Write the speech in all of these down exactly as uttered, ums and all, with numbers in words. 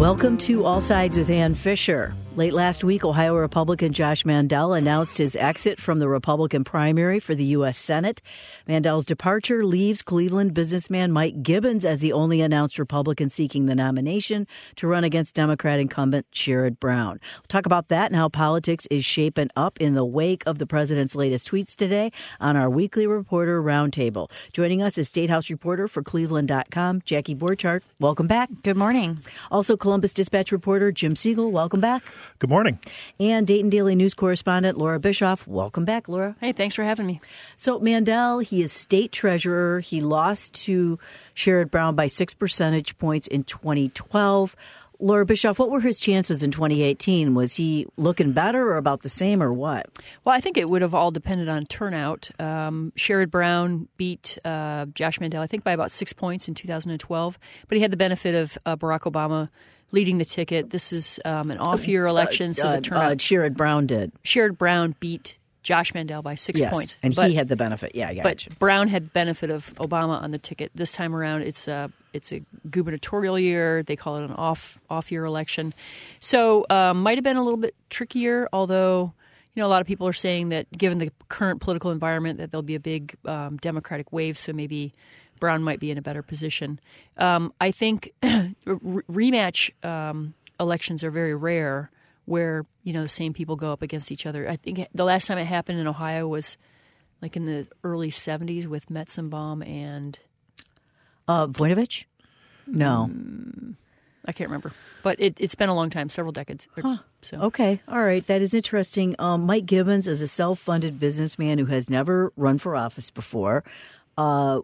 Welcome to All Sides with Ann Fisher. Late last week, Ohio Republican Josh Mandel announced his exit from the Republican primary for the U S Senate. Mandel's departure leaves Cleveland businessman Mike Gibbons as the only announced Republican seeking the nomination to run against Democrat incumbent Sherrod Brown. We'll talk about that and how politics is shaping up in the wake of the president's latest tweets today on our weekly Reporter Roundtable. Joining us is State House reporter for Cleveland dot com, Jackie Borchardt. Welcome back. Good morning. Also, Columbus Dispatch reporter Jim Siegel. Welcome back. Good morning. And Dayton Daily News correspondent Laura Bischoff. Welcome back, Laura. Hey, thanks for having me. So Mandel, he is state treasurer. He lost to Sherrod Brown by six percentage points in twenty twelve. Laura Bischoff, what were his chances in twenty eighteen? Was he looking better or about the same or what? Well, I think it would have all depended on turnout. Um, Sherrod Brown beat uh, Josh Mandel, I think, by about six points in two thousand twelve. But he had the benefit of uh, Barack Obama leading the ticket. This is um, an off-year election, uh, so the turnout. Uh, Sherrod Brown did. Sherrod Brown beat Josh Mandel by six yes, points. and but, he had the benefit. Yeah, yeah. But Brown had benefit of Obama on the ticket. This time around, it's a it's a gubernatorial year. They call it an off off year election, so um, might have been a little bit trickier. Although, you know, a lot of people are saying that given the current political environment, that there'll be a big um, Democratic wave. So maybe Brown might be in a better position. Um, I think re- rematch um, elections are very rare, where, you know, the same people go up against each other. I think the last time it happened in Ohio was like in the early seventies with Metzenbaum and uh, Voinovich? No. Um, I can't remember. But it, it's been a long time, several decades. Huh. So. Okay. All right. That is interesting. Um, Mike Gibbons is a self-funded businessman who has never run for office before. Uh,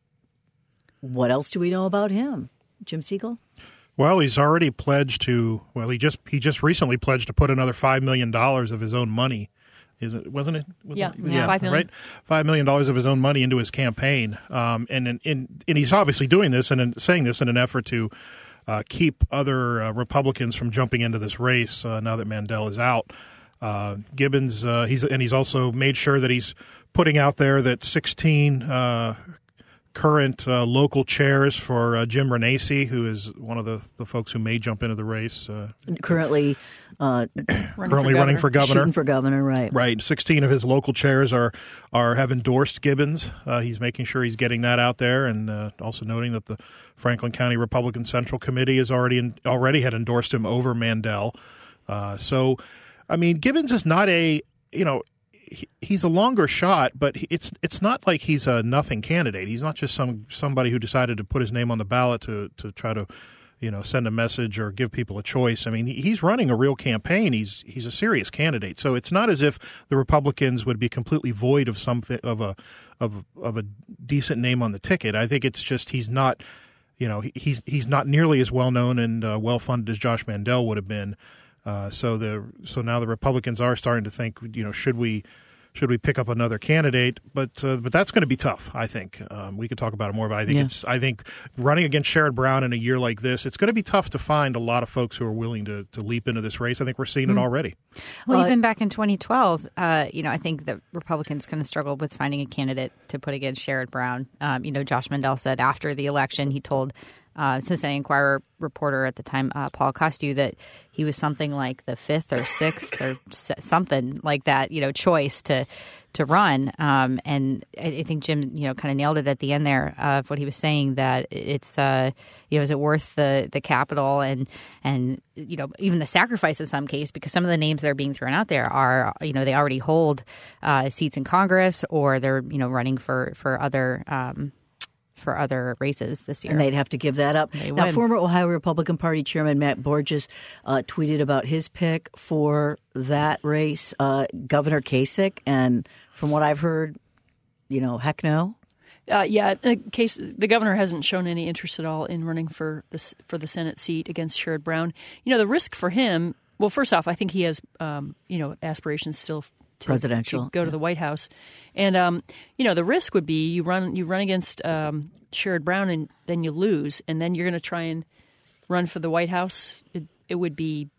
what else do we know about him? Jim Siegel? Well, he's already pledged to. Well, he just he just recently pledged to put another five million dollars of his own money. Is it? Wasn't it? Wasn't yeah, it? yeah, five million. Right. Five million dollars of his own money into his campaign, um, and, and and and he's obviously doing this and saying this in an effort to uh, keep other uh, Republicans from jumping into this race uh, now that Mandel is out. Uh, Gibbons, uh, he's and he's also made sure that he's putting out there that sixteen. Uh, current uh, local chairs for uh, Jim Renacci, who is one of the, the folks who may jump into the race. Uh, currently uh, running currently for running for governor. Shooting for governor, right. Right. sixteen of his local chairs are are have endorsed Gibbons. Uh, he's making sure he's getting that out there, and uh, also noting that the Franklin County Republican Central Committee has already in, already had endorsed him over Mandel. Uh, so, I mean, Gibbons is not a, you know, he's a longer shot, but it's it's not like he's a nothing candidate. He's not just some somebody who decided to put his name on the ballot to to try to, you know, send a message or give people a choice. I mean, he's running a real campaign. He's he's a serious candidate. So it's not as if the Republicans would be completely void of something of a of of a decent name on the ticket. I think it's just he's not, you know, he's he's not nearly as well known and uh, well funded as Josh Mandel would have been. Uh, so the so now the Republicans are starting to think, you know, should we should we pick up another candidate? But uh, but that's going to be tough. I think um, we could talk about it more. But I think yeah. it's I think running against Sherrod Brown in a year like this, it's going to be tough to find a lot of folks who are willing to to leap into this race. I think we're seeing mm. it already. Well, uh, even back in twenty twelve, uh, you know, I think the Republicans kind of struggled with finding a candidate to put against Sherrod Brown. Um, you know, Josh Mandel said after the election, he told Uh, Cincinnati Enquirer reporter at the time, uh, Paul Costu, that he was something like the fifth or sixth or something like that, you know, choice to to run. Um, and I, I think Jim, you know, kind of nailed it at the end there of what he was saying, that it's, uh, you know, is it worth the the capital and and you know even the sacrifice in some case, because some of the names that are being thrown out there are, you know, they already hold uh, seats in Congress, or they're, you know, running for for other. Um, for other races this year. And they'd have to give that up. They now, would. Former Ohio Republican Party Chairman Matt Borges uh, tweeted about his pick for that race, uh, Governor Kasich, and from what I've heard, you know, heck no. Uh, yeah, the case the governor hasn't shown any interest at all in running for this for the Senate seat against Sherrod Brown. You know, the risk for him. Well, first off, I think he has, um, you know, aspirations still. To, Presidential. to go yeah. to the White House. And, um, you know, the risk would be you run you run against um, Sherrod Brown and then you lose, and then you're going to try and run for the White House. It, it would be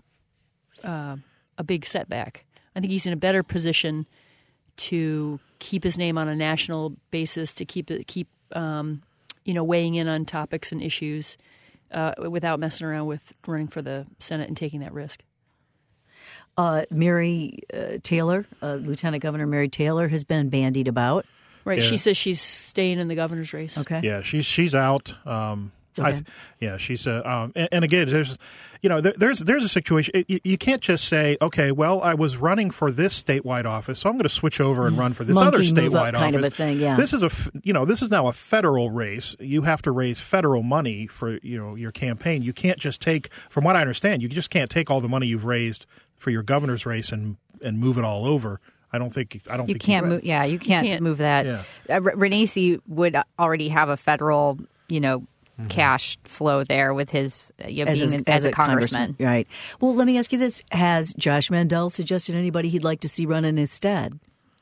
uh, a big setback. I think he's in a better position to keep his name on a national basis, to keep it, keep um, you know, weighing in on topics and issues uh, without messing around with running for the Senate and taking that risk. Uh, Mary uh, Taylor, uh, Lieutenant Governor Mary Taylor, has been bandied about. Right. Yeah. She says she's staying in the governor's race. Okay. Yeah, she's she's out. Um, Okay. I, yeah, she's uh, um, and, and again, there's, you know, there, there's there's a situation. It, you, you can't just say, okay, well, I was running for this statewide office, so I'm going to switch over and run for this Monkey other move up statewide kind office. of a thing, yeah. This is a, f- you know, this is now a federal race. You have to raise federal money for, you know, your campaign. You can't just take, from what I understand, you just can't take all the money you've raised for your governor's race and and move it all over. I don't think I don't You think can't you, move. Yeah, you can't, can't. move that. Yeah. Uh, R- Renacci would already have a federal, you know, mm-hmm. cash flow there with his, uh, you know, As being a, an- as as a, a congressman. Right. Well, let me ask you this. Has Josh Mandel suggested anybody he'd like to see run in his stead?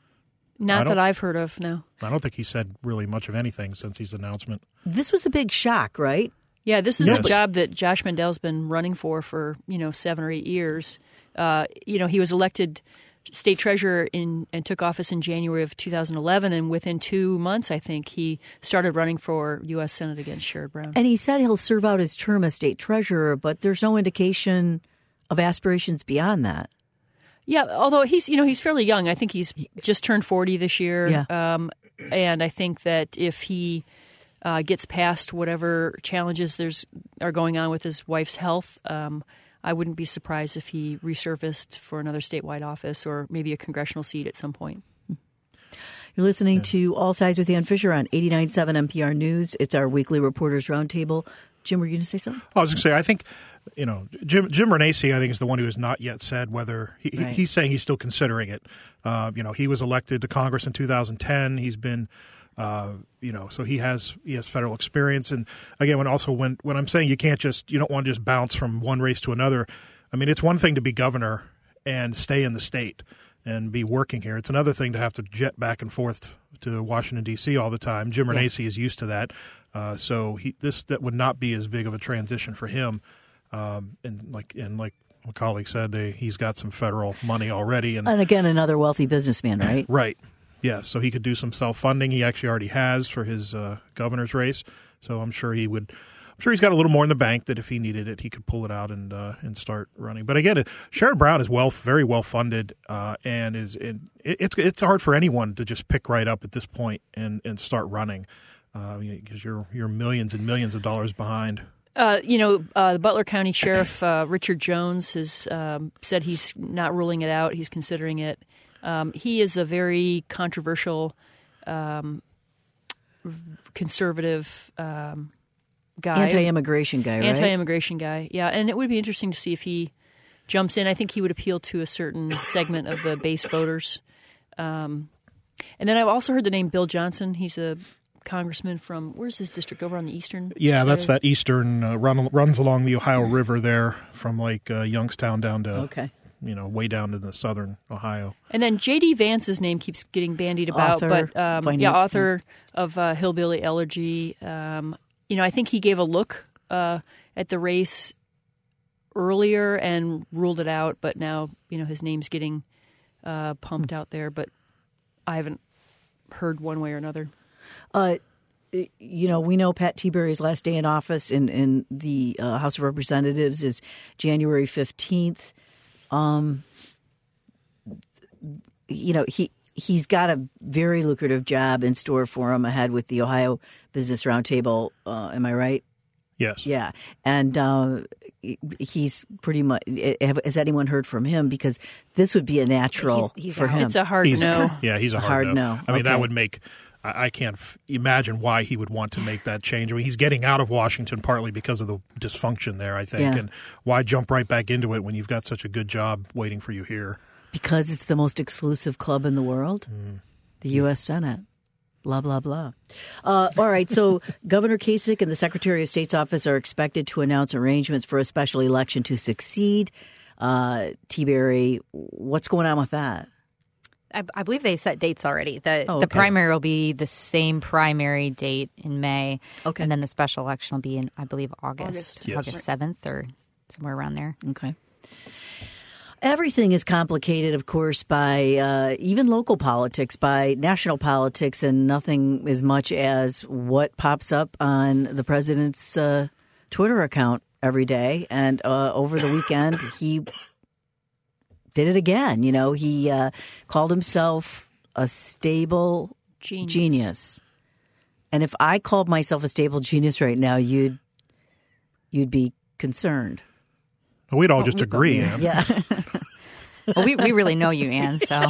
I Not don't- that I've heard of, no. I don't think he said really much of anything since his announcement. This was a big shock, right? Yeah, this is Yes. a job that Josh Mandel's been running for for, you know, seven or eight years. Uh, you know, he was elected state treasurer in and took office in January of two thousand eleven, and within two months, I think, he started running for U S Senate against Sherrod Brown. And he said he'll serve out his term as state treasurer, but there's no indication of aspirations beyond that. Yeah, although he's, you know, he's fairly young. I think he's just turned forty this year. Yeah. Um, and I think that if he uh, gets past whatever challenges there's are going on with his wife's health, um, I wouldn't be surprised if he resurfaced for another statewide office or maybe a congressional seat at some point. You're listening yeah. to All Sides with Ann Fisher on eighty-nine point seven N P R News. It's our weekly Reporters Roundtable. Jim, were you going to say something? I was going to say, I think, you know, Jim Jim Renacci, I think, is the one who has not yet said whether he, right. he's saying he's still considering it. Uh, you know, he was elected to Congress in two thousand ten. He's been, uh, you know, so he has he has federal experience. And again, when also when when I'm saying you can't just you don't want to just bounce from one race to another. I mean, it's one thing to be governor and stay in the state and be working here. It's another thing to have to jet back and forth to Washington, D C all the time. Jim Renacci yeah. is used to that. Uh, so he, this that would not be as big of a transition for him. Um, and like and like my colleague said, they, he's got some federal money already. And, and again, another wealthy businessman, right? Right. Yes. So he could do some self-funding. He actually already has for his uh, governor's race. So I'm sure he would. I'm sure he's got a little more in the bank that if he needed it, he could pull it out and uh, and start running. But again, Sherrod Brown is well, very well funded, uh, and is in, it, it's it's hard for anyone to just pick right up at this point and, and start running because uh, you're you're millions and millions of dollars behind. Uh, you know, uh, the Butler County Sheriff uh, Richard Jones has um, said he's not ruling it out; he's considering it. Um, he is a very controversial, um, conservative. Um, Guy, anti-immigration guy, right? Anti-immigration guy, yeah. And it would be interesting to see if he jumps in. I think he would appeal to a certain segment of the base voters. Um, and then I've also heard the name Bill Johnson. He's a congressman from, where's his district? Over on the eastern Yeah, side? that's that eastern, uh, run, runs along the Ohio River there from like uh, Youngstown down to, okay. you know, way down to the southern Ohio. And then J D Vance's name keeps getting bandied about. Author, but um, finance, yeah, author yeah. of uh, Hillbilly Elegy. Um You know, I think he gave a look uh, at the race earlier and ruled it out, but now, you know, his name's getting uh, pumped out there, but I haven't heard one way or another. Uh, you know, we know Pat Tiberi's last day in office in, in the uh, House of Representatives is January fifteenth. Um, you know, he... He's got a very lucrative job in store for him ahead with the Ohio Business Roundtable. Uh, am I right? Yes. Yeah. And uh, he's pretty much – has anyone heard from him? Because this would be a natural he's, he's for out. him. It's a hard He's, no. Yeah, he's a, a hard, hard no. no. I mean, Okay. that would make – I can't f- imagine why he would want to make that change. I mean, he's getting out of Washington partly because of the dysfunction there, I think. Yeah. And why jump right back into it when you've got such a good job waiting for you here? Because it's the most exclusive club in the world, Mm. the U S Senate. Blah, blah, blah. Uh, all right. So Governor Kasich and the Secretary of State's office are expected to announce arrangements for a special election to succeed. Uh, Tiberi, what's going on with that? I, I believe they set dates already. The Oh, the okay. primary will be the same primary date in May. Okay. And then the special election will be in, I believe, August. August. Yes. August seventh or somewhere around there. Okay. Everything is complicated, of course, by uh, even local politics, by national politics, and nothing as much as what pops up on the president's uh, Twitter account every day, and uh, over the weekend he did it again. You know, he uh, called himself a stable Genius. genius. And if I called myself a stable genius right now, you'd you'd be concerned. Well, we'd all just agree, Ann. Yeah. Well, we, we really know you, Ann, so.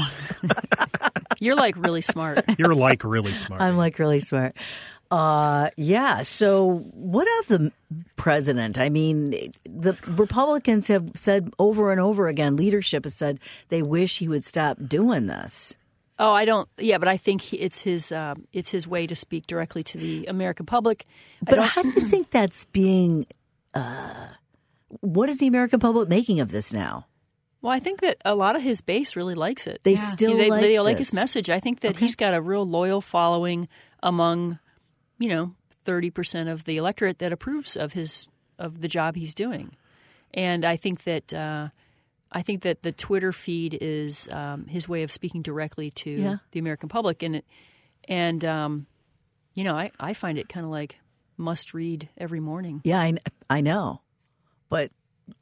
You're like really smart. You're like really smart. I'm like really smart. Uh, yeah. So what of the president? I mean, the Republicans have said over and over again, leadership has said they wish he would stop doing this. Oh, I don't. Yeah, but I think he, it's his um, it's his way to speak directly to the American public. I But don't- how do you think that's being, uh, what is the American public making of this now? Well, I think that a lot of his base really likes it. They still they, like they like this. his message. I think that he's got a real loyal following among, you know, thirty percent of the electorate that approves of his of the job he's doing, and I think that uh, I think that the Twitter feed is um, his way of speaking directly to Yeah. the American public, and it, and um, you know, I, I find it kind of like must read every morning. Yeah, I, I know. But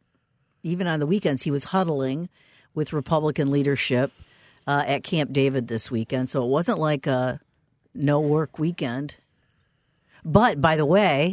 even on the weekends, he was huddling with Republican leadership uh, at Camp David this weekend. So it wasn't like a no work weekend. But by the way,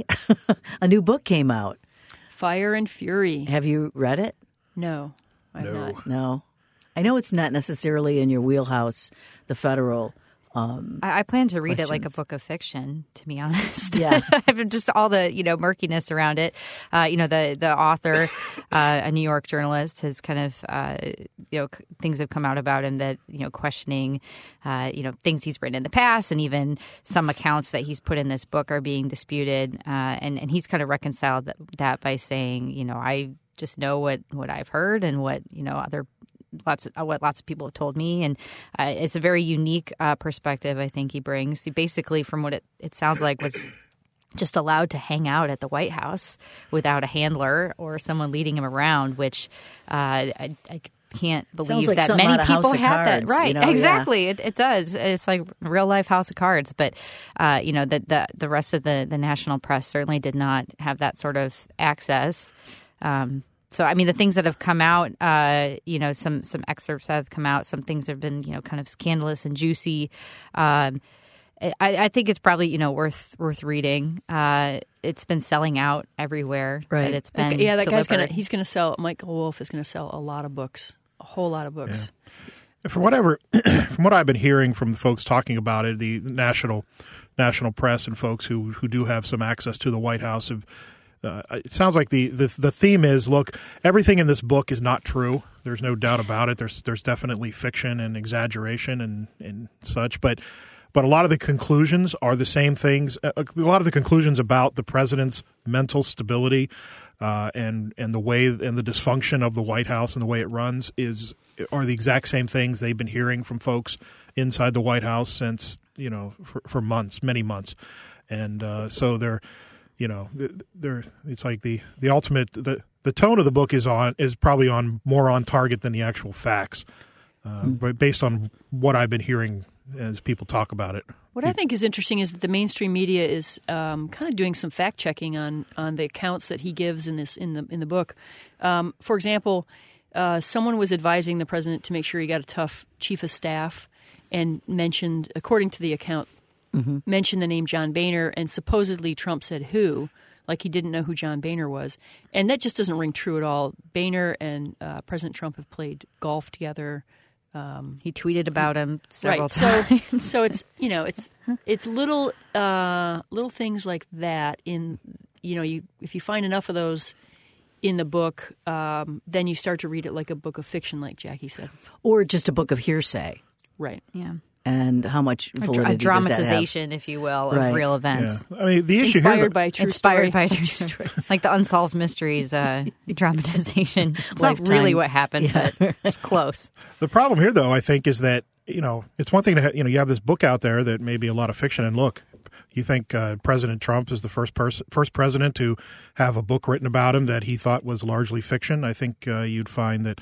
a new book came out. Fire and Fury. Have you read it? No, I'm No. not. No. I know it's not necessarily in your wheelhouse, the federal. I, I plan to read it like a Questions. book of fiction, to be honest. Yeah. Just all the, you know, murkiness around it. Uh, you know, the the author, uh, a New York journalist, has kind of, uh, you know, c- things have come out about him that, you know, questioning, uh, you know, things he's written in the past, and even some accounts that he's put in this book are being disputed. Uh, and, and he's kind of reconciled that, that by saying, you know, I just know what, what I've heard and what, you know, other lots of uh, what lots of people have told me, and uh, it's a very unique uh, perspective I think he brings. He basically, from what it, it sounds like, was just allowed to hang out at the White House without a handler or someone leading him around, which uh, I, I can't believe like that something many out of House people of have that. Cards, Right, you know, yeah. exactly. It, it does. It's like real life House of Cards, but uh, you know, the, the the rest of the the national press certainly did not have that sort of access. Um, So, I mean, the things that have come out, uh, you know, some some excerpts that have come out, some things have been, you know, kind of scandalous and juicy. Um, I, I think it's probably, you know, worth worth reading. Uh, it's been selling out everywhere. Right. That it's been Okay, yeah, that guy's delivered. gonna he's gonna sell. Michael Wolff is gonna sell a lot of books, a whole lot of books. From whatever, from what I've been hearing from the folks talking about it, the national national press and folks who who do have some access to the White House have. Uh, it sounds like the, the the theme is, look, everything in this book is not true. There's no doubt about it. There's there's definitely fiction and exaggeration and, and such, but but a lot of the conclusions are the same things. A lot of the conclusions about the president's mental stability uh, and and the way and the dysfunction of the White House and the way it runs is are the exact same things they've been hearing from folks inside the White House since, you know, for, for months, many months, and uh, so they're. You know, they're, it's like the, the ultimate, the, the tone of the book is on is probably on more on target than the actual facts, uh, mm. but based on what I've been hearing as people talk about it. What I think is interesting is that the mainstream media is um, kind of doing some fact checking on, on the accounts that he gives in this in the in the book. Um, for example, uh, someone was advising the president to make sure he got a tough chief of staff, and mentioned, according to the account, mm-hmm. mentioned the name John Boehner, and supposedly Trump said who, like he didn't know who John Boehner was, and that just doesn't ring true at all. Boehner and uh, President Trump have played golf together. Um, he tweeted about him several right. times. So, so it's you know it's it's little uh, little things like that. In you know you if you find enough of those in the book, um, then you start to read it like a book of fiction, like Jackie said, or just a book of hearsay. Right. Yeah. And how much a, validity dra- a dramatization, if you will, of right. real events. Yeah. I mean, the issue inspired here, by a true inspired story. by a true story, like the Unsolved Mysteries uh, dramatization. It's Lifetime. not really what happened, Yeah. but it's close. the problem here, though, I think, is that you know it's one thing to ha- you know you have this book out there that may be a lot of fiction, and look, you think uh, President Trump is the first person, first president to have a book written about him that he thought was largely fiction. I think uh, you'd find that.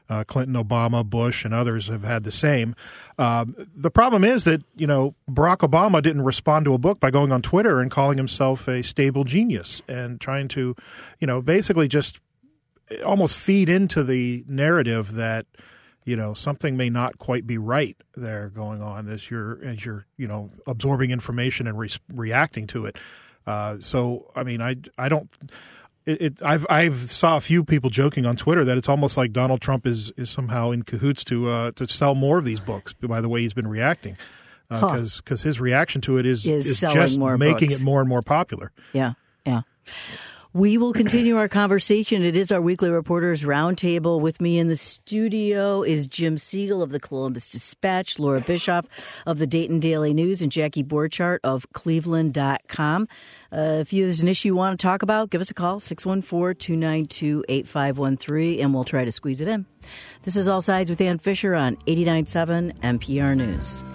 Uh, Clinton, Obama, Bush, and others have had the same. Um, the problem is that, you know, Barack Obama didn't respond to a book by going on Twitter and calling himself a stable genius and trying to, you know, basically just almost feed into the narrative that, you know, something may not quite be right there going on as you're, as you're, you know, absorbing information and re- reacting to it. Uh, so, I mean, I, I don't... It, it, I've I've saw a few people joking on Twitter that it's almost like Donald Trump is, is somehow in cahoots to uh, to sell more of these books by the way he's been reacting, because uh, because huh. his reaction to it is is, is just making books. it more and more popular. Yeah, yeah. We will continue our conversation. It is our weekly Reporters Roundtable. With me in the studio is Jim Siegel of the Columbus Dispatch, Laura Bischoff of the Dayton Daily News, and Jackie Borchardt of Cleveland dot com. Uh, if there's an issue you want to talk about, give us a call, six one four, two nine two, eight five one three, and we'll try to squeeze it in. This is All Sides with Ann Fisher on eighty-nine point seven N P R News.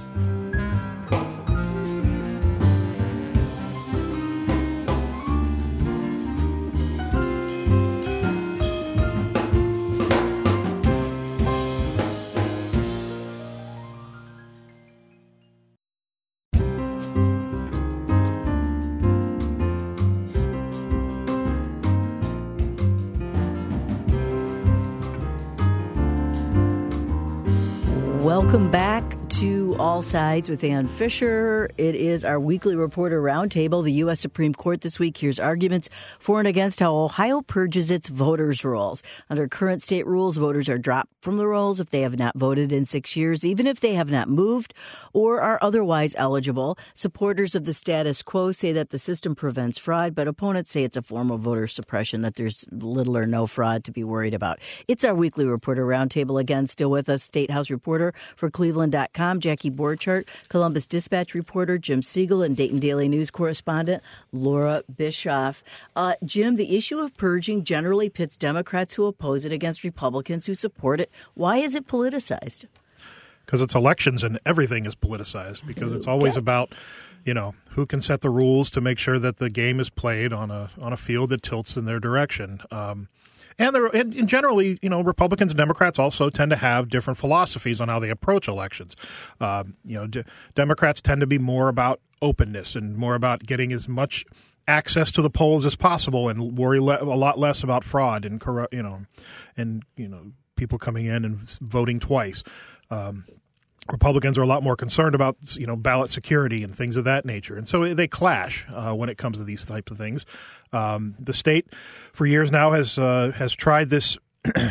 Welcome back to All Sides with Ann Fisher. It is our weekly Reporter Roundtable. The U S Supreme Court this week hears arguments for and against how Ohio purges its voters' rolls. Under current state rules, voters are dropped from the rolls if they have not voted in six years, even if they have not moved or are otherwise eligible. Supporters of the status quo say that the system prevents fraud, but opponents say it's a form of voter suppression, that there's little or no fraud to be worried about. It's our weekly Reporter Roundtable. Again, still with us, State House reporter for Cleveland dot com, Jackie Borchardt, Columbus Dispatch reporter Jim Siegel, and Dayton Daily News correspondent Laura Bischoff. Uh, Jim, the issue of purging generally pits Democrats who oppose it against Republicans who support it. Why is it politicized? Because it's elections and everything is politicized, because it's always yeah. about, you know, who can set the rules to make sure that the game is played on a on a field that tilts in their direction. Um, and, there, and, and generally, you know, Republicans and Democrats also tend to have different philosophies on how they approach elections. Um, you know, d- Democrats tend to be more about openness and more about getting as much access to the polls as possible and worry le- a lot less about fraud and corrupt, you know, and you know, people coming in and voting twice. Um, Republicans are a lot more concerned about, you know, ballot security and things of that nature. And so they clash uh, when it comes to these types of things. Um, the state for years now has uh, has tried this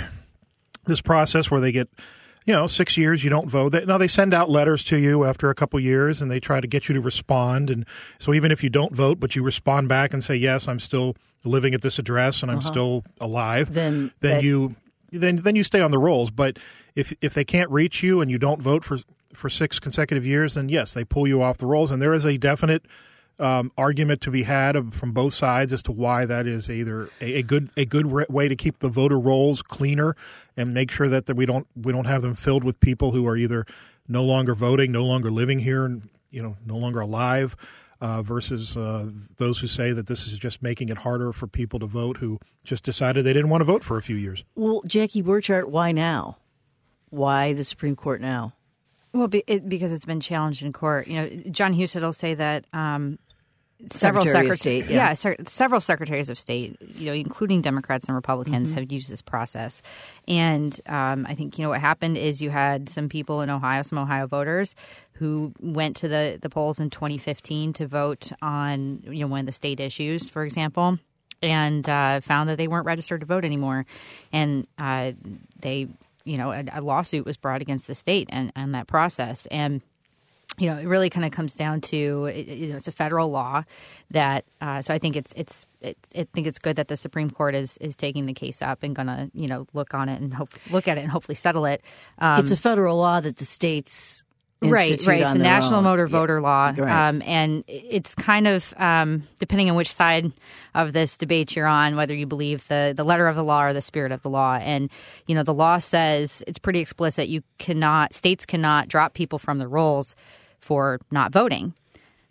this process where they get, you know, six years, you don't vote. They, now they send out letters to you after a couple years and they try to get you to respond. And so even if you don't vote, but you respond back and say, yes, I'm still living at this address and I'm uh-huh. still alive, then, then that- you then then you stay on the rolls. But if if they can't reach you and you don't vote for for six consecutive years, then yes, they pull you off the rolls. And there is a definite um, argument to be had from both sides as to why that is either a, a good a good re- way to keep the voter rolls cleaner and make sure that, that we don't we don't have them filled with people who are either no longer voting, no longer living here, and you know no longer alive. Uh, versus uh, those who say that this is just making it harder for people to vote who just decided they didn't want to vote for a few years. Well, Jackie Borchardt, why now? Why the Supreme Court now? Well, be, it, because it's been challenged in court. You know, John Husted will say that um, several Secretary secret- of State, yeah, yeah ser- several secretaries of state, you know, including Democrats and Republicans, mm-hmm. have used this process. And um, I think, you know, what happened is you had some people in Ohio, some Ohio voters, who went to the, the polls in twenty fifteen to vote on, you know, one of the state issues, for example, and uh, found that they weren't registered to vote anymore. And uh, they, you know, a, a lawsuit was brought against the state and, and that process. And, you know, it really kind of comes down to, it, you know, it's a federal law that, uh, so I think it's, it's, it, I think it's good that the Supreme Court is, is taking the case up and going to, you know, look on it and hope, look at it and hopefully settle it. Um, it's a federal law that the states Right, right. It's the National own. Motor Voter yeah. Law. Right. Um, and it's kind of, um, depending on which side of this debate you're on, whether you believe the, the letter of the law or the spirit of the law. And, you know, the law says it's pretty explicit. You cannot, states cannot drop people from the rolls for not voting.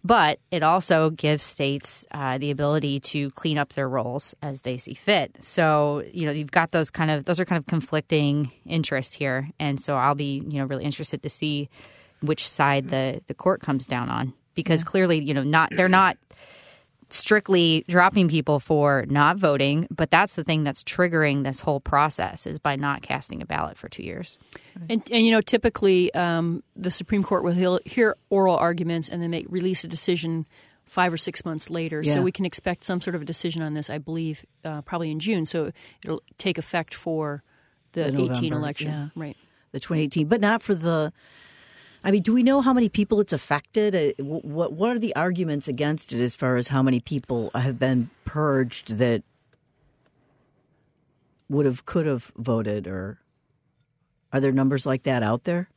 But it also gives states uh, the ability to clean up their rolls as they see fit. So, you know, you've got those kind of those are kind of conflicting interests here. And so I'll be, you know, really interested to see which side the, the court comes down on, because yeah. clearly, you know, not they're not strictly dropping people for not voting, but that's the thing that's triggering this whole process is by not casting a ballot for two years. And, and you know, typically um, the Supreme Court will hear oral arguments and then make release a decision five or six months later. Yeah. So we can expect some sort of a decision on this, I believe, uh, probably in June. So it'll take effect for the, the eighteen election, yeah. right? The twenty eighteen, but not for the. I mean, do we know how many people it's affected? Uh, what What are the arguments against it as far as how many people have been purged that would have, could have voted? Or are there numbers like that out there?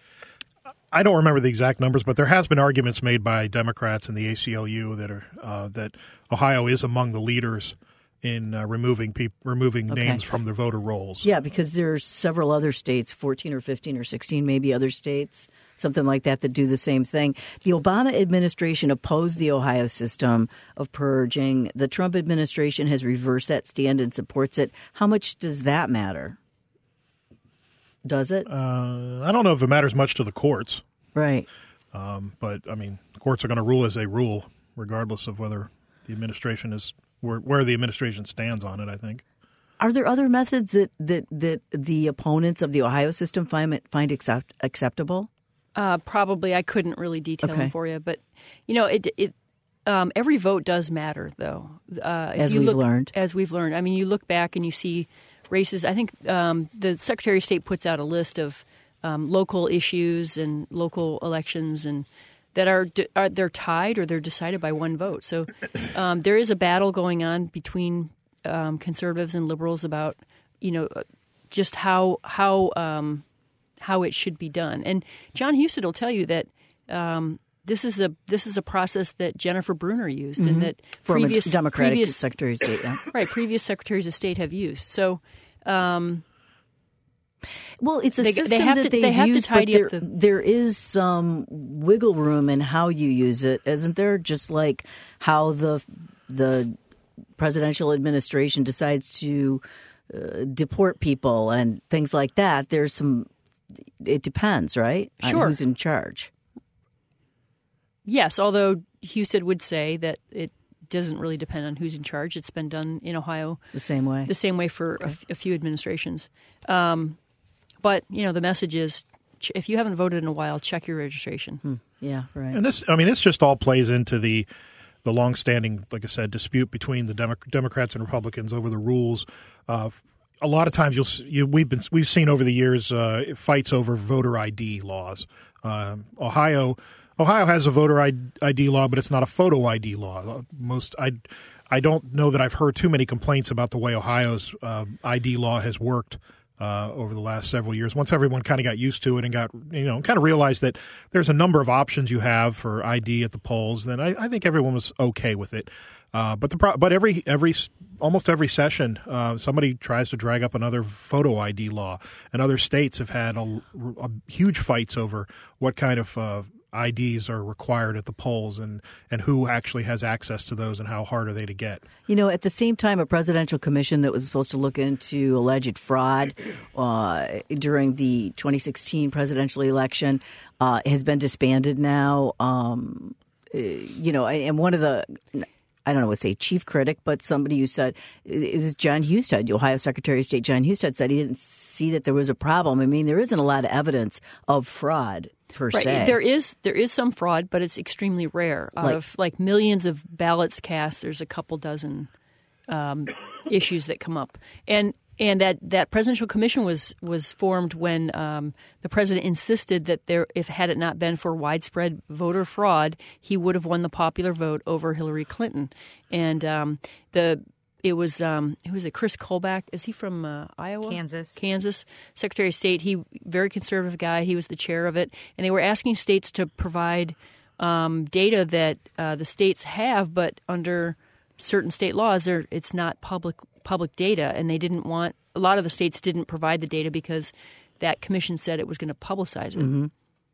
I don't remember the exact numbers, but there has been arguments made by Democrats and the A C L U that are uh, that Ohio is among the leaders in uh, removing peop- removing okay. names from their voter rolls. Yeah, because there's several other states, fourteen or fifteen or sixteen, maybe other states, something like that, that do the same thing. The Obama administration opposed the Ohio system of purging. The Trump administration has reversed that stand and supports it. How much does that matter? Does it? Uh, I don't know if it matters much to the courts. Right. Um, but, I mean, courts are going to rule as they rule, regardless of whether the administration is where, where the administration stands on it, I think. Are there other methods that, that, that the opponents of the Ohio system find, find accept, acceptable? Uh, probably. I couldn't really detail okay. them for you. But, you know, it it um, every vote does matter, though. Uh, if as you we've look, learned. As we've learned. I mean, you look back and you see races. I think um, the Secretary of State puts out a list of um, local issues and local elections and that are, are they're tied or they're decided by one vote. So um, there is a battle going on between um, conservatives and liberals about, you know, just how how um, how it should be done. And John Husted will tell you that um, this is a this is a process that Jennifer Brunner used, mm-hmm. and that Former previous Democratic previous, Secretary of State, yeah. right, previous secretaries of state have used. So. Um, Well, it's a they, system they have that to, they've they have used, to tidy but there, up the... there is some wiggle room in how you use it, isn't there? Just like how the the presidential administration decides to uh, deport people and things like that. There's some. It depends, right? Sure. On who's in charge? Yes, although Husted would say that it doesn't really depend on who's in charge. It's been done in Ohio the same way. The same way for okay. a, f- a few administrations. Um, but you know, the message is: ch- if you haven't voted in a while, check your registration. Hmm. Yeah, right. And this, I mean, this just all plays into the the longstanding, like I said, dispute between the Demo- Democrats and Republicans over the rules. Uh, a lot of times, you'll you, we've been we've seen over the years uh, fights over voter I D laws. Uh, Ohio. Ohio has a voter I D law, but it's not a photo I D law. Most I, I don't know that I've heard too many complaints about the way Ohio's uh, I D law has worked uh, over the last several years. Once everyone kind of got used to it and got you know kind of realized that there's a number of options you have for I D at the polls, then I, I think everyone was okay with it. Uh, but the pro- but every every almost every session, uh, somebody tries to drag up another photo I D law, and other states have had a, a huge fights over what kind of uh, I Ds are required at the polls and, and who actually has access to those and how hard are they to get. You know, at the same time, a presidential commission that was supposed to look into alleged fraud uh, during the twenty sixteen presidential election uh, has been disbanded now. Um, you know, and one of the, I don't know what to say, chief critic, but somebody who said, it was John Husted, the Ohio Secretary of State John Husted, said he didn't see that there was a problem. I mean, there isn't a lot of evidence of fraud. Per right. se. There is there is some fraud, but it's extremely rare. Out like, of like millions of ballots cast, there's a couple dozen um, issues that come up, and and that, that presidential commission was was formed when um, the president insisted that there, if had it not been for widespread voter fraud, he would have won the popular vote over Hillary Clinton, and um, the. It was um, who was it? Chris Colback. Is he from uh, Iowa? Kansas. Kansas. Secretary of State. He very conservative guy. He was the chair of it, and they were asking states to provide um, data that uh, the states have, but under certain state laws, it's not public public data, and they didn't want. A lot of the states didn't provide the data because that commission said it was going to publicize it. Mm-hmm.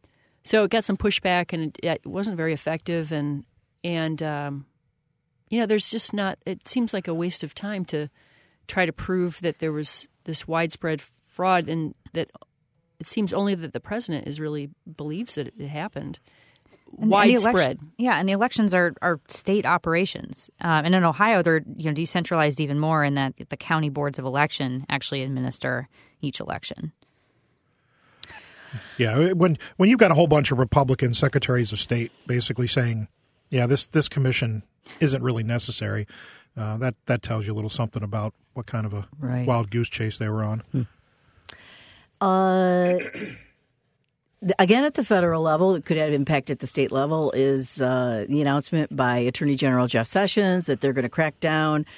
So it got some pushback, and it, it wasn't very effective. And and um, you know, there's just not. It seems like a waste of time to try to prove that there was this widespread fraud, and that it seems only that the president is really believes that it happened. And widespread, the election, yeah, and the elections are, are state operations, um, and in Ohio they're you know decentralized even more in that the county boards of election actually administer each election. Yeah, when when you've got a whole bunch of Republican secretaries of state basically saying, "Yeah, this this commission isn't really necessary," uh, that that tells you a little something about what kind of a right. wild goose chase they were on. Hmm. Uh, again, at the federal level, it could have impact at the state level. Is uh, the announcement by Attorney General Jeff Sessions that they're going to crack down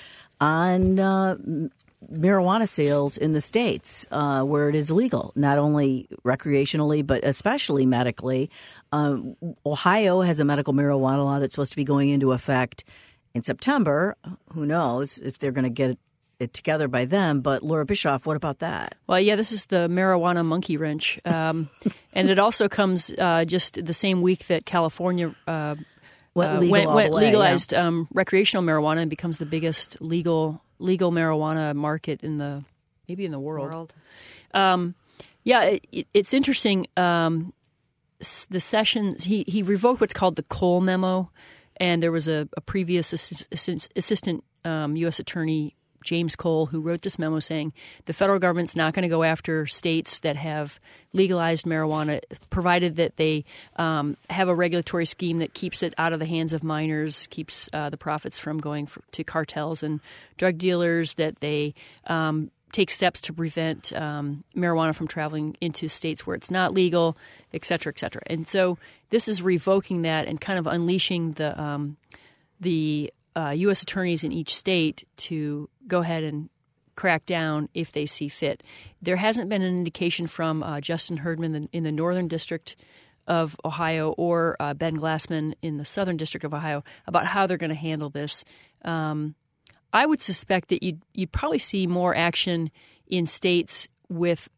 on Uh, marijuana sales in the states uh, where it is legal, not only recreationally, but especially medically. Um, Ohio has a medical marijuana law that's supposed to be going into effect in September. Who knows if they're going to get it together by then. But Laura Bischoff, what about that? Well, yeah, this is the marijuana monkey wrench. Um, and it also comes uh, just the same week that California uh, went, uh, legal went, all went the way, legalized yeah. um, recreational marijuana and becomes the biggest legal legal marijuana market in the maybe in the world. world. Um, yeah, it, it, it's interesting. Um, the Sessions he he revoked what's called the Cole memo, and there was a, a previous assistant, assistant um, U S attorney, James Cole, who wrote this memo saying the federal government's not going to go after states that have legalized marijuana, provided that they um, have a regulatory scheme that keeps it out of the hands of minors, keeps uh, the profits from going for, to cartels and drug dealers, that they um, take steps to prevent um, marijuana from traveling into states where it's not legal, et cetera, et cetera. And so this is revoking that and kind of unleashing the um, the uh, U S attorneys in each state to go ahead and crack down if they see fit. There hasn't been an indication from uh, Justin Herdman in the, in the Northern District of Ohio or uh, Ben Glassman in the Southern District of Ohio about how they're going to handle this. Um, I would suspect that you'd, you'd probably see more action in states with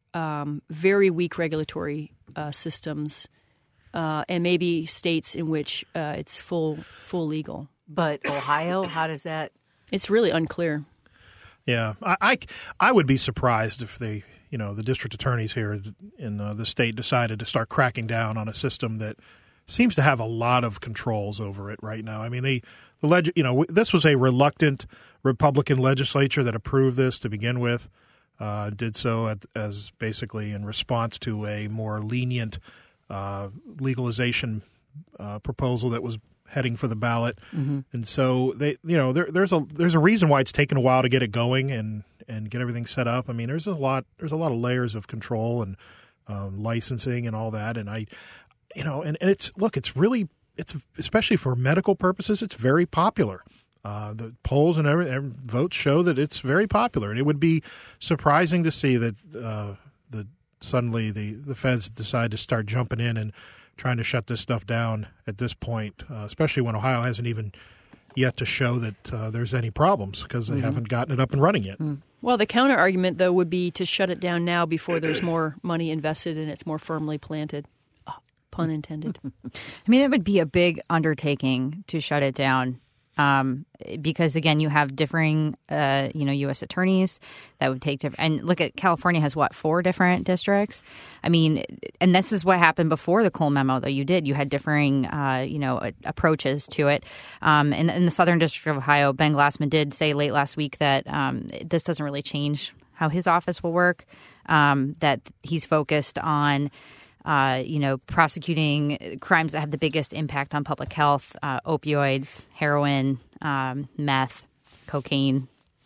um, very weak regulatory uh, systems uh, and maybe states in which uh, it's full full legal. But Ohio, how does that? It's really unclear. Yeah, I, I, I would be surprised if they, you know, the district attorneys here in uh, the state decided to start cracking down on a system that seems to have a lot of controls over it right now. I mean, they, the leg, you know, this was a reluctant Republican legislature that approved this to begin with. Uh, did so at, as basically in response to a more lenient uh, legalization uh, proposal that was heading for the ballot. Mm-hmm. And so they, you know, there, there's a there's a reason why it's taken a while to get it going and, and get everything set up. I mean, there's a lot there's a lot of layers of control and um, licensing and all that. And I, you know, and, and it's look, it's really it's especially for medical purposes, it's very popular. Uh, the polls and every, every votes show that it's very popular, and it would be surprising to see that uh, the suddenly the the feds decide to start jumping in and trying to shut this stuff down at this point, uh, especially when Ohio hasn't even yet to show that uh, there's any problems because they mm-hmm. haven't gotten it up and running yet. Mm. Well, the counter argument, though, would be to shut it down now before there's more money invested and it's more firmly planted. Oh, pun intended. I mean, it would be a big undertaking to shut it down. Um, because again, you have differing, uh, you know, U S attorneys that would take different. And look at California has what four different districts. I mean, and this is what happened before the Cole memo. Though you did, you had differing, uh, you know, approaches to it. Um, in, in the Southern District of Ohio, Ben Glassman did say late last week that um, this doesn't really change how his office will work. Um, that he's focused on. Uh, you know, prosecuting crimes that have the biggest impact on public health, uh, opioids, heroin, um, meth, cocaine.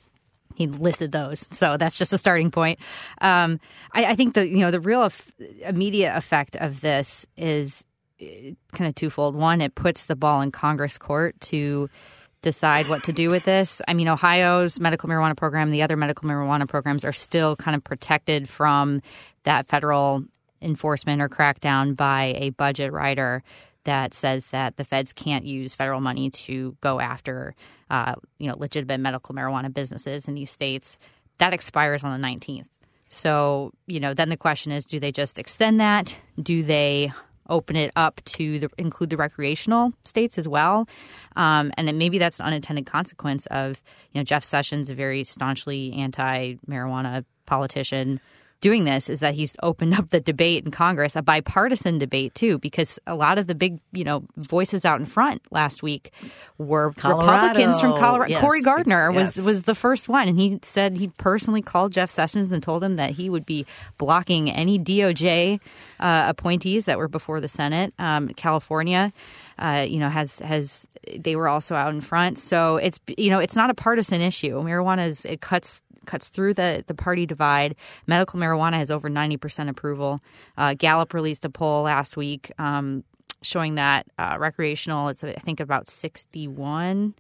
He listed those. So that's just a starting point. Um, I, I think the, you know, the real f- immediate effect of this is kind of twofold. One, it puts the ball in Congress court to decide what to do with this. I mean, Ohio's medical marijuana program, the other medical marijuana programs are still kind of protected from that federal enforcement or crackdown by a budget rider that says that the feds can't use federal money to go after, uh, you know, legitimate medical marijuana businesses in these states. That expires on the nineteenth. So, you know, then the question is, do they just extend that? Do they open it up to the, include the recreational states as well. Um, and then maybe that's an unintended consequence of, you know, Jeff Sessions, a very staunchly anti-marijuana politician, doing this, is that he's opened up the debate in Congress, a bipartisan debate too, because a lot of the big, you know, voices out in front last week were Colorado. Republicans from Colorado. Yes. Cory Gardner was Yes. was the first one, and he said he personally called Jeff Sessions and told him that he would be blocking any D O J uh, appointees that were before the Senate. Um, California, uh, you know, has has they were also out in front. So it's, you know, it's not a partisan issue. Marijuana is it cuts. cuts through the, the party divide. Medical marijuana has over ninety percent approval. Uh, Gallup released a poll last week um, showing that uh, recreational is, I think, about sixty-one.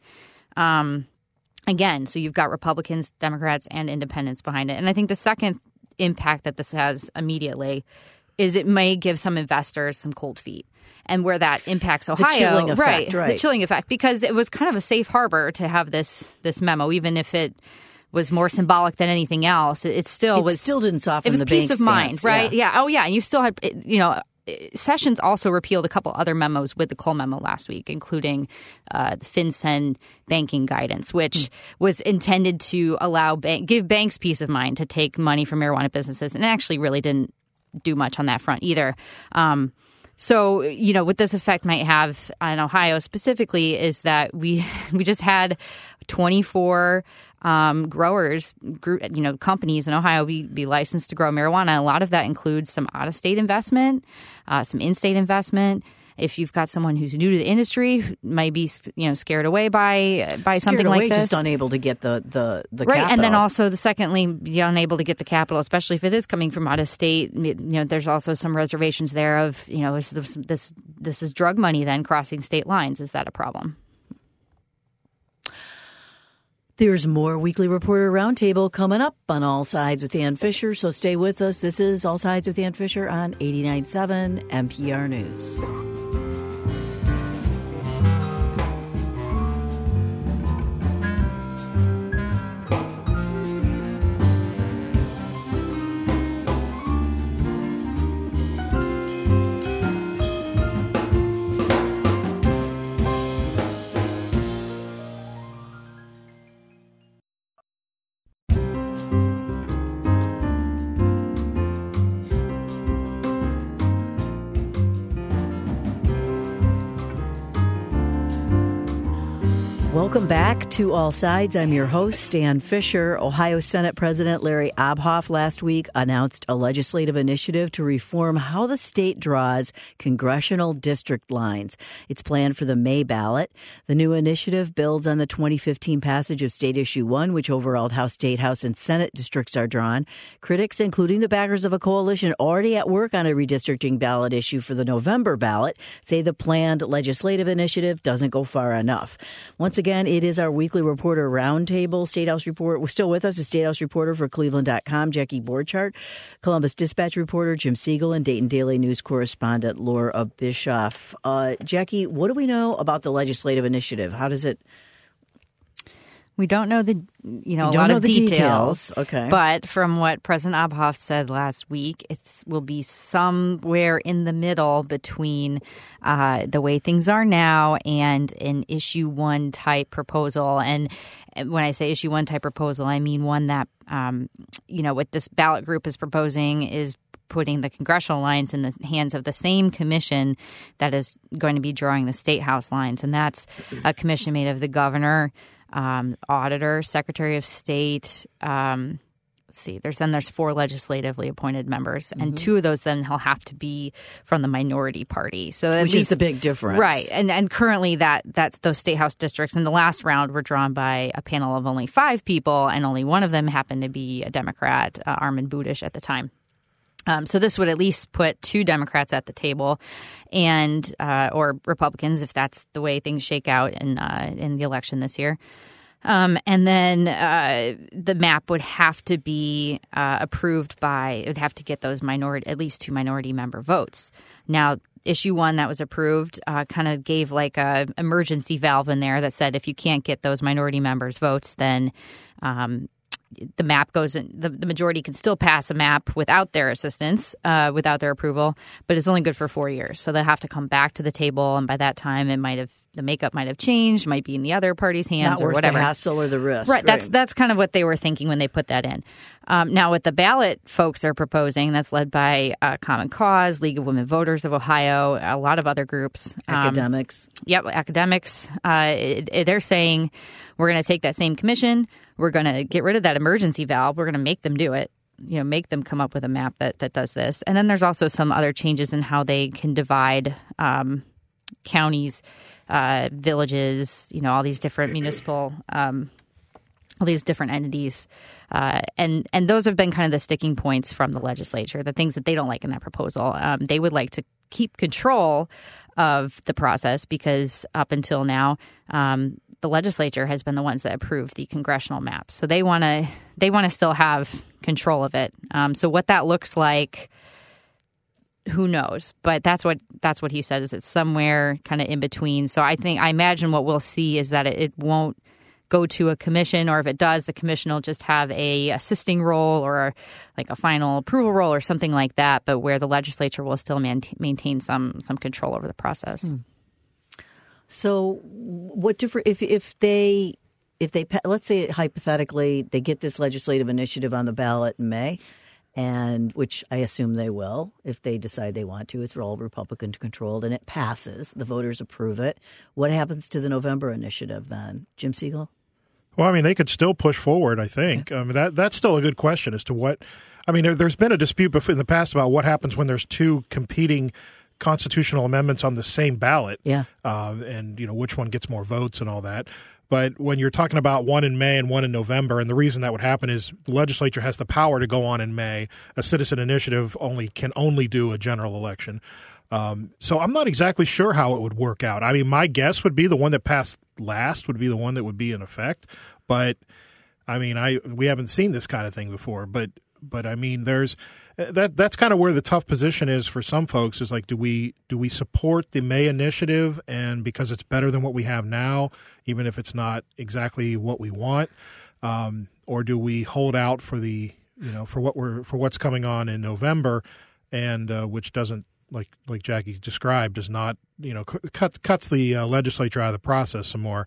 Um, again, so you've got Republicans, Democrats, and independents behind it. And I think the second impact that this has immediately is it may give some investors some cold feet. And where that impacts Ohio, the chilling effect, right, right? The chilling effect, because it was kind of a safe harbor to have this this memo, even if it was more symbolic than anything else. It still it was still didn't soften it was the peace bank of mind, stance, right? yeah. Yeah. Oh, yeah. And you still had, you know, Sessions also repealed a couple other memos with the Cole memo last week, including uh, the FinCEN banking guidance, which mm. was intended to allow bank, give banks peace of mind to take money from marijuana businesses, and it actually really didn't do much on that front either. Um, So, you know, what this effect might have on Ohio specifically is that we we just had twenty-four um, growers, group, you know, companies in Ohio be, be licensed to grow marijuana. A lot of that includes some out-of-state investment, uh, some in-state investment. If you've got someone who's new to the industry, who might be, you know, scared away by by Scared something away, like this, just unable to get the the the right, capital. and then also the secondly, be unable to get the capital, especially if it is coming from out of state. You know, there's also some reservations there of, you know, is this this this is drug money then crossing state lines? Is that a problem? There's more Weekly Reporter Roundtable coming up on All Sides with Ann Fisher, so stay with us. This is All Sides with Ann Fisher on eighty-nine point seven N P R News. Welcome back to All Sides. I'm your host, Ann Fisher. Ohio Senate President Larry Obhoff last week announced a legislative initiative to reform how the state draws congressional district lines. It's planned for the May ballot. The new initiative builds on the twenty fifteen passage of State Issue one, which overhauled how state, House, and Senate districts are drawn. Critics, including the backers of a coalition already at work on a redistricting ballot issue for the November ballot, say the planned legislative initiative doesn't go far enough. Once again, it is our Weekly Reporter Roundtable. State House Report. We're still with us, a State House reporter for Cleveland dot com, Jackie Borchardt, Columbus Dispatch reporter Jim Siegel, and Dayton Daily News correspondent Laura Bischoff. Uh, Jackie, what do we know about the legislative initiative? How does it? We don't know the, you know, You a don't lot know of the details. details. Okay. But from what President Obhoff said last week, it will be somewhere in the middle between uh, the way things are now and an issue one type proposal. And when I say issue one type proposal, I mean one that, um, you know, what this ballot group is proposing is putting the congressional lines in the hands of the same commission that is going to be drawing the state house lines. And that's a commission made of the governor, Um, auditor, secretary of state. Um, let's see. There's then there's four legislatively appointed members, mm-hmm. and two of those then will have to be from the minority party. So at which least, is the big difference, right? And and currently that that's those state house districts in the last round were drawn by a panel of only five people, and only one of them happened to be a Democrat, uh, Armin Budish at the time. Um, so this would at least put two Democrats at the table, and uh, or Republicans if that's the way things shake out in uh, in the election this year. Um, and then uh, the map would have to be uh, approved by. It would have to get those minority, at least two minority member votes. Now, issue one that was approved uh, kind of gave like a emergency valve in there that said if you can't get those minority members votes, then um, the map goes in, the, the majority can still pass a map without their assistance, uh, without their approval, but it's only good for four years. So they have to come back to the table, and by that time, it might have the makeup might have changed, might be in the other party's hands Not or worth whatever. The hassle or the risk. Right. right. That's that's kind of what they were thinking when they put that in. Um, now, what the ballot folks are proposing, that's led by uh, Common Cause, League of Women Voters of Ohio, a lot of other groups. Academics. Um, yep, academics. Uh, it, it, they're saying we're going to take that same commission. We're going to get rid of that emergency valve. We're going to make them do it. You know, make them come up with a map that, that does this. And then there's also some other changes in how they can divide um, counties, uh, villages, you know, all these different municipal, um, all these different entities. Uh, and, and those have been kind of the sticking points from the legislature, the things that they don't like in that proposal. Um, they would like to keep control of the process because up until now, um, the legislature has been the ones that approved the congressional maps. So they want to they want to still have control of it. Um, so what that looks like, who knows? But that's what that's what he said, is it's somewhere kind of in between. So I think I imagine what we'll see is that it, it won't go to a commission, or if it does, the commission will just have a assisting role or like a final approval role or something like that, but where the legislature will still man- maintain some some control over the process. Hmm. So what different if if they if they let's say hypothetically they get this legislative initiative on the ballot in May, and which I assume they will if they decide they want to. It's all Republican controlled, and it passes. The voters approve it. What happens to the November initiative then, Jim Siegel? Well, I mean, they could still push forward, I think. I mean, that that's still a good question as to what – I mean, there, there's been a dispute in the past about what happens when there's two competing constitutional amendments on the same ballot. Yeah. Uh, and, you know, which one gets more votes and all that. But when you're talking about one in May and one in November, and the reason that would happen is the legislature has the power to go on in May. A citizen initiative only can only do a general election. Um, so I'm not exactly sure how it would work out. I mean, my guess would be the one that passed last would be the one that would be in effect. But I mean, I we haven't seen this kind of thing before. But but I mean, there's that that's kind of where the tough position is for some folks. Is like, do we do we support the May initiative, and because it's better than what we have now, even if it's not exactly what we want, um, or do we hold out for the you know for what we're for what's coming on in November, and uh, which doesn't. Like like Jackie described, does not you know cuts cuts the uh, legislature out of the process some more.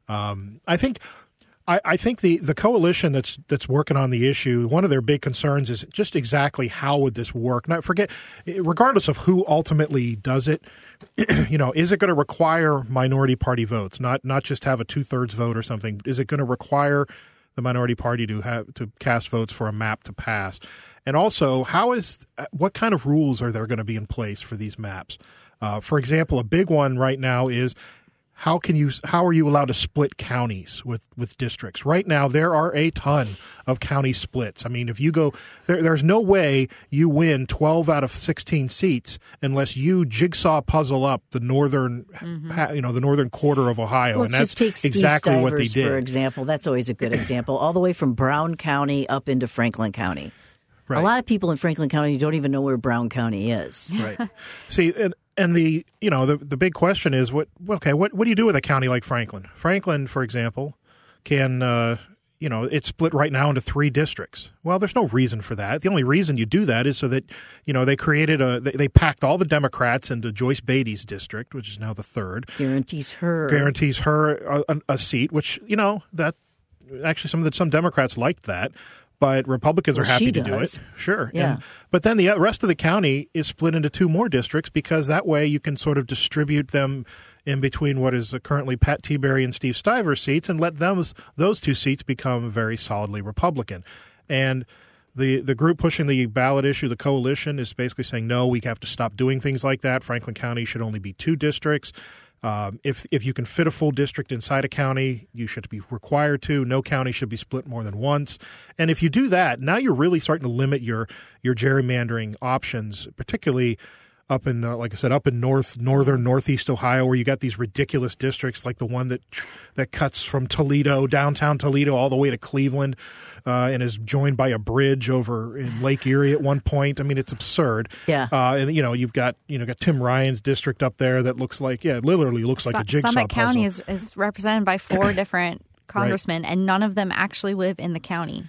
Um, I think I, I think the, the coalition that's that's working on the issue, one of their big concerns is just exactly how would this work. Now, forget regardless of who ultimately does it, you know, is it going to require minority party votes? Not not just have a two thirds vote or something. Is it going to require the minority party to have to cast votes for a map to pass? And also, how is what kind of rules are there going to be in place for these maps? Uh, for example, a big one right now is how can you how are you allowed to split counties with, with districts? Right now, there are a ton of county splits. I mean, if you go there, there's no way you win twelve out of sixteen seats unless you jigsaw puzzle up the northern mm-hmm. you know the northern quarter of Ohio, well, and that's just take Steve exactly Stivers, what they did. For example, that's always a good example. All the way from Brown County up into Franklin County. Right. A lot of people in Franklin County don't even know where Brown County is. Right. See, and, and the you know the the big question is what okay what what do you do with a county like Franklin? Franklin, for example, can uh, you know it's split right now into three districts. Well, there's no reason for that. The only reason you do that is so that you know they created a they, they packed all the Democrats into Joyce Beatty's district, which is now the third. Guarantees her guarantees her a, a seat, which you know that actually some of the some Democrats liked that. But Republicans well, are happy to does. do it. Sure. Yeah. And, but then the rest of the county is split into two more districts because that way you can sort of distribute them in between what is currently Pat Tiberi and Steve Stivers seats and let them, those two seats become very solidly Republican. And the, the group pushing the ballot issue, the coalition, is basically saying, no, we have to stop doing things like that. Franklin County should only be two districts. Um, if if you can fit a full district inside a county, you should be required to. No county should be split more than once. And if you do that, now you're really starting to limit your your gerrymandering options, particularly up in, uh, like I said, up in north, northern, northeast Ohio, where you got these ridiculous districts like the one that that cuts from Toledo, downtown Toledo, all the way to Cleveland, uh, and is joined by a bridge over in Lake Erie at one point. I mean, it's absurd. Yeah. Uh, and you know, you've got you know got Tim Ryan's district up there that looks like yeah, literally looks like S- a jigsaw Summit puzzle. County is, is represented by four different congressmen, right. and none of them actually live in the county.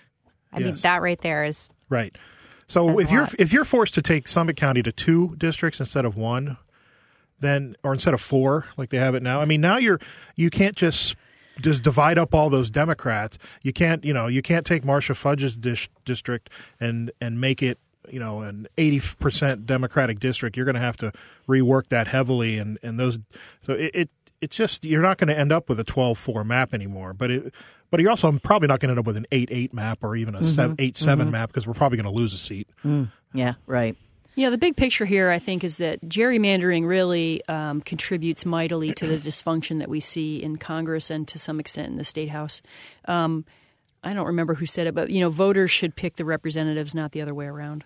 I mean, Yes. that right there is Right. So Says if a you're lot. if you're forced to take Summit County to two districts instead of one, then or instead of four like they have it now. I mean, now you're you can't just just divide up all those Democrats. You can't you know you can't take Marcia Fudge's dis- district and and make it you know an eighty percent Democratic district. You're going to have to rework that heavily, and and those so it. it It's just you're not going to end up with a twelve four map anymore, but it, but you're also probably not going to end up with an eight eight map or even a Mm-hmm. seven, eight seven map because we're probably going to lose a seat. Yeah, right. Yeah, the big picture here, I think, is that gerrymandering really um, contributes mightily to the dysfunction that we see in Congress and to some extent in the State House. Um, I don't remember who said it, but you know, voters should pick the representatives, not the other way around.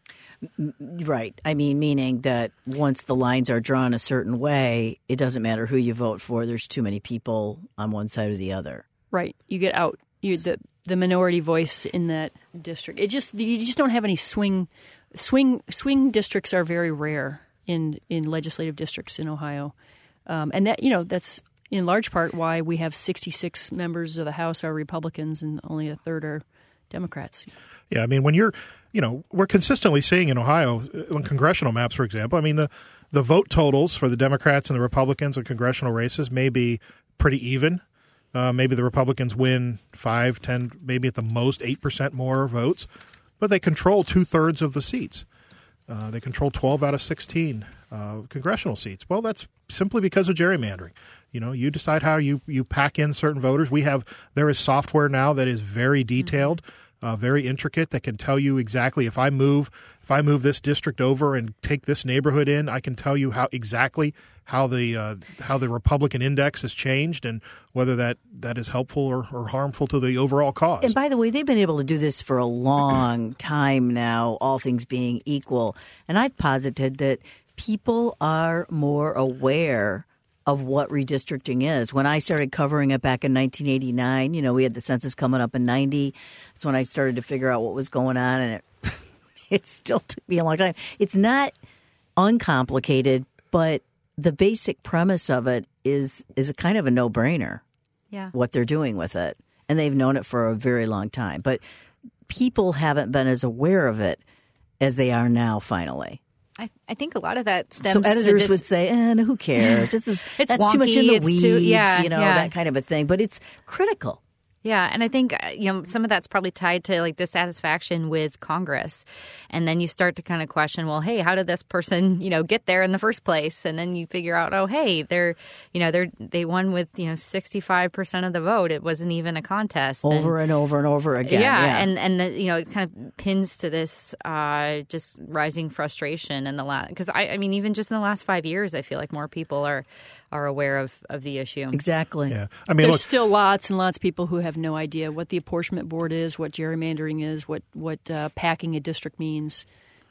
Right. I mean, meaning that once the lines are drawn a certain way, it doesn't matter who you vote for. There's too many people on one side or the other. Right. You get out. You the the minority voice in that district. It just you just don't have any swing swing swing districts are very rare in in legislative districts in Ohio, um, and that you know that's in large part why we have sixty-six members of the House are Republicans and only a third are Democrats. Yeah, I mean, when you're, you know, we're consistently seeing in Ohio, on congressional maps, for example, I mean, the, the vote totals for the Democrats and the Republicans in congressional races may be pretty even. Uh, maybe the Republicans win five, ten, maybe at the most eight percent more votes, but they control two-thirds of the seats. Uh, they control twelve out of sixteen uh, congressional seats. Well, that's simply because of gerrymandering. You know, you decide how you, you pack in certain voters. We have there is software now that is very detailed, uh, very intricate, that can tell you exactly if I move if I move this district over and take this neighborhood in, I can tell you how exactly how the uh, how the Republican index has changed and whether that, that is helpful or, or harmful to the overall cause. And by the way, they've been able to do this for a long time now, all things being equal. And I've posited that people are more aware of what redistricting is. When I started covering it back in nineteen eighty-nine, you know, we had the census coming up in ninety. That's when I started to figure out what was going on, and it it still took me a long time. It's not uncomplicated, but the basic premise of it is is a kind of a no-brainer. yeah. What they're doing with it, and they've known it for a very long time. But people haven't been as aware of it as they are now. Finally. I, I think a lot of that stems So to editors this, would say, eh, no, who cares? This is It's that's too much in wonky, the it's weeds, too- yeah, you know, yeah. that kind of a thing. But it's critical. Yeah, and I think uh, you know some of that's probably tied to like dissatisfaction with Congress, and then you start to kind of question, well, hey, how did this person you know get there in the first place? And then you figure out, oh, hey, they're you know they're they won with you know sixty-five percent of the vote. It wasn't even a contest. Over and, over and over again. Yeah, Yeah, and and the, you know it kind of pins to this uh, just rising frustration in the last because I, I mean even just in the last five years, I feel like more people are are aware of, of the issue. exactly. yeah, I mean, There's look, still lots and lots of people who have no idea what the apportionment board is, what gerrymandering is, what what uh, packing a district means.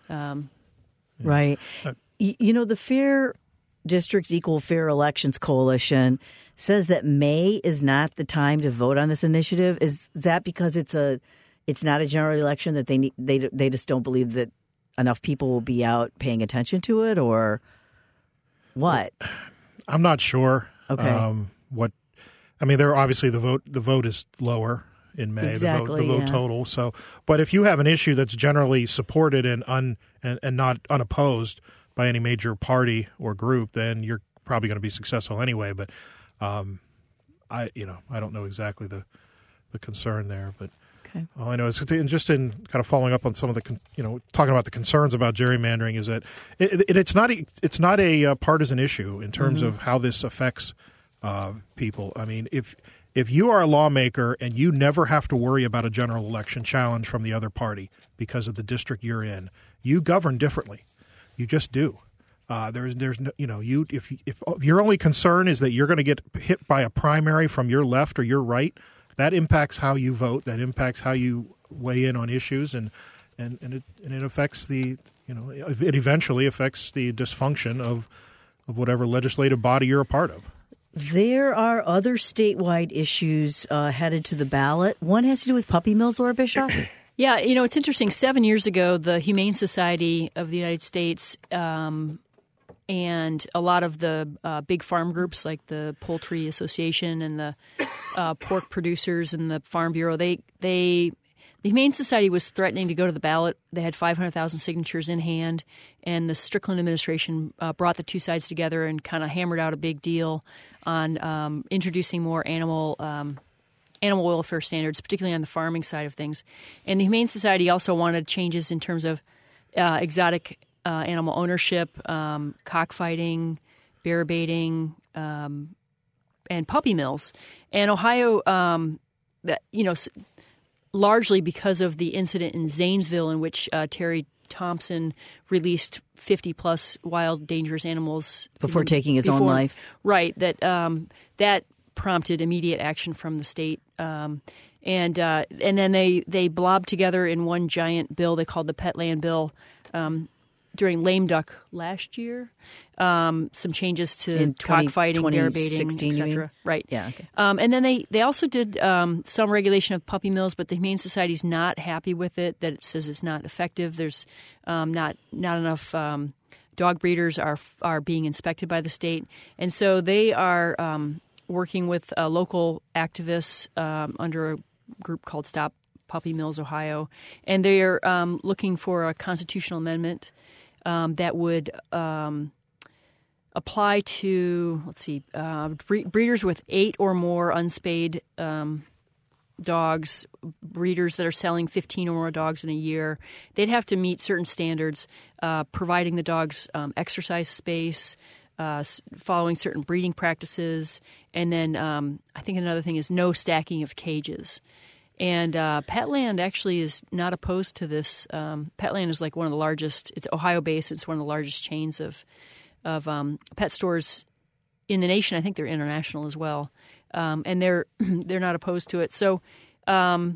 Right. Y- You know, the Fair Districts Equal Fair Elections Coalition says that May is not the time to vote on this initiative. Is that because it's a it's not a general election that they need, they they just don't believe that enough people will be out paying attention to it, or what? I'm not sure. Okay. Um, what I mean, there obviously the vote the vote is lower in May. Exactly, the vote, the vote yeah. total. So, but if you have an issue that's generally supported and un and, and not unopposed by any major party or group, then you're probably going to be successful anyway. But um, I, you know, I don't know exactly the the concern there, but. Okay. All I know is just in kind of following up on some of the, con- you know, talking about the concerns about gerrymandering is that it, it, it's not a, it's not a uh, partisan issue in terms of how this affects uh, people. I mean, if if you are a lawmaker and you never have to worry about a general election challenge from the other party because of the district you're in, you govern differently. You just do. Uh, there's there's no, you know, you if if your only concern is that you're going to get hit by a primary from your left or your right. That impacts how you vote. That impacts how you weigh in on issues, and and and it and it affects the you know it eventually affects the dysfunction of of whatever legislative body you're a part of. There are other statewide issues uh, headed to the ballot. One has to do with puppy mills, Laura Bishop. Yeah, you know, it's interesting. Seven years ago, the Humane Society of the United States um, and a lot of the uh, big farm groups like the Poultry Association and the uh, pork producers and the Farm Bureau, they they the Humane Society was threatening to go to the ballot. They had five hundred thousand signatures in hand, and the Strickland administration uh, brought the two sides together and kind of hammered out a big deal on um, introducing more animal um, animal welfare standards, particularly on the farming side of things. And the Humane Society also wanted changes in terms of uh, exotic uh, animal ownership, um, cockfighting, bear baiting, um, and puppy mills. And Ohio, um, that you know. largely because of the incident in Zanesville in which uh, Terry Thompson released fifty-plus wild, dangerous animals. Before even, taking his before, own life. Right. That um, that prompted immediate action from the state. Um, and uh, and then they, they blobbed together in one giant bill they called the Petland Bill um, during lame duck last year. Um, some changes to in twenty, cockfighting, bear baiting, et cetera. Right. Yeah. Okay. Um, and then they, they also did um, some regulation of puppy mills, but the Humane Society's not happy with it. That it says it's not effective. There's um, not not enough um, dog breeders are are being inspected by the state, and so they are um, working with uh, local activists um, under a group called Stop Puppy Mills Ohio, and they are um, looking for a constitutional amendment um, that would. Um, apply to, let's see, uh, breeders with eight or more unspayed um, dogs, breeders that are selling fifteen or more dogs in a year. They'd have to meet certain standards, uh, providing the dogs um, exercise space, uh, following certain breeding practices, and then um, I think another thing is no stacking of cages. And uh, Petland actually is not opposed to this. Um, Petland is like one of the largest, it's Ohio-based, it's one of the largest chains of of um, pet stores in the nation. I think they're international as well, um, and they're they're not opposed to it. So, um,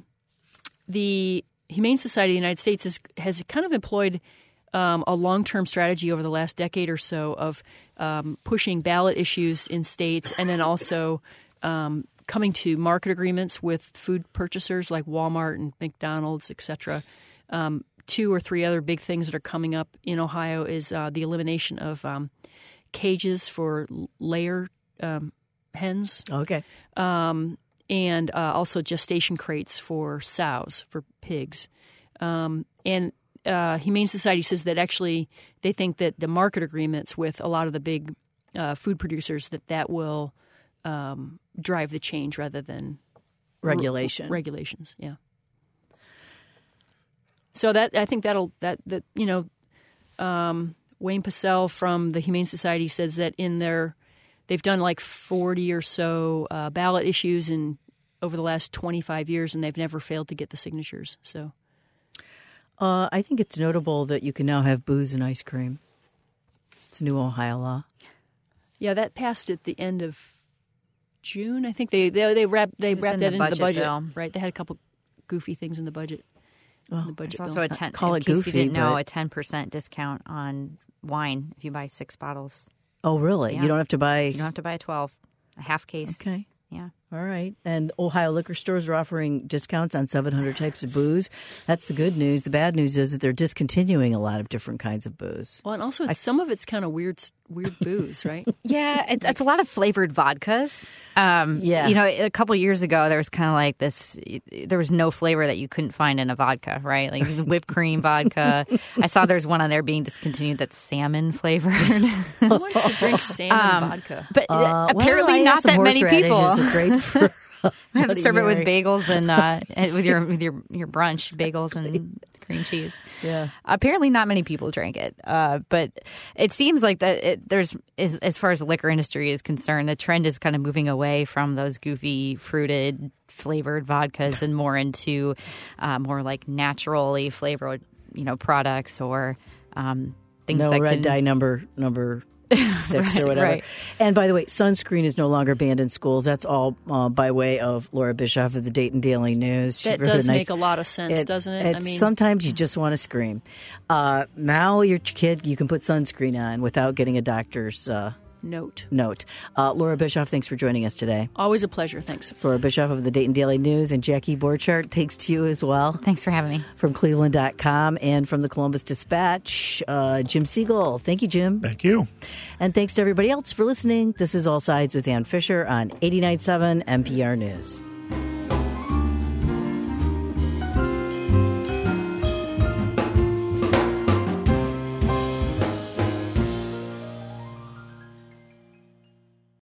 the Humane Society of the United States is, has kind of employed um, a long-term strategy over the last decade or so of um, pushing ballot issues in states, and then also um, coming to market agreements with food purchasers like Walmart and McDonald's, et cetera. Um, Two or three other big things that are coming up in Ohio is uh, the elimination of um, cages for layer um, hens. Okay. Um, and uh, also gestation crates for sows, for pigs. Um, and uh, Humane Society says that actually they think that the market agreements with a lot of the big uh, food producers, that that will um, drive the change rather than regulation. R- regulations, yeah. So that I think that'll that that you know, um, Wayne Pacell from the Humane Society says that in their they've done like forty or so uh, ballot issues in over the last twenty-five years, and they've never failed to get the signatures. So, uh, I think it's notable that you can now have booze and ice cream. It's a new Ohio law. Yeah, that passed at the end of June. I think they they they wrapped they wrapped that in the into the budget, bill. Right? They had a couple goofy things in the budget. Well, the budget There's bill. also a ten. Call in it case goofy, you didn't know, but- a ten percent discount on wine if you buy six bottles. Oh, really? Yeah. You don't have to buy. You don't have to buy a twelve, a half case. Okay. Yeah. All right. And Ohio liquor stores are offering discounts on seven hundred types of booze. That's the good news. The bad news is that they're discontinuing a lot of different kinds of booze. Well, and also it's, some of it's kind of weird, weird booze, right? Yeah, it, it's a lot of flavored vodkas. Um, Yeah. You know, a couple years ago, there was kind of like this, there was no flavor that you couldn't find in a vodka, right? Like whipped cream vodka. I saw there's one on there being discontinued that's salmon flavored. Who wants to drink salmon vodka? But Uh, apparently well, I not had some that many horseradish. people. It's great for Have to serve it with Bloody Mary. bagels and uh, and with your with your, your brunch, bagels and cream cheese. Yeah. Apparently, not many people drink it, uh, but it seems like that it, there's as, as far as the liquor industry is concerned, the trend is kind of moving away from those goofy fruited flavored vodkas and more into uh, more like naturally flavored, you know, products or um, things No that red can, dye number number six Right, or whatever. right. And by the way, sunscreen is no longer banned in schools. That's all uh, by way of Laura Bischoff of the Dayton Daily News. She That wrote does nice- make a lot of sense, doesn't it? it's- I mean, sometimes you just want to scream. Uh, now your kid, you can put sunscreen on without getting a doctor's uh, note. note. Uh, Laura Bischoff, thanks for joining us today. Always a pleasure. Thanks. It's Laura Bischoff of the Dayton Daily News, and Jackie Borchardt, thanks to you as well. Thanks for having me. From Cleveland dot com and from the Columbus Dispatch, uh, Jim Siegel. Thank you, Jim. Thank you. And thanks to everybody else for listening. This is All Sides with Ann Fisher on eighty-nine point seven N P R News.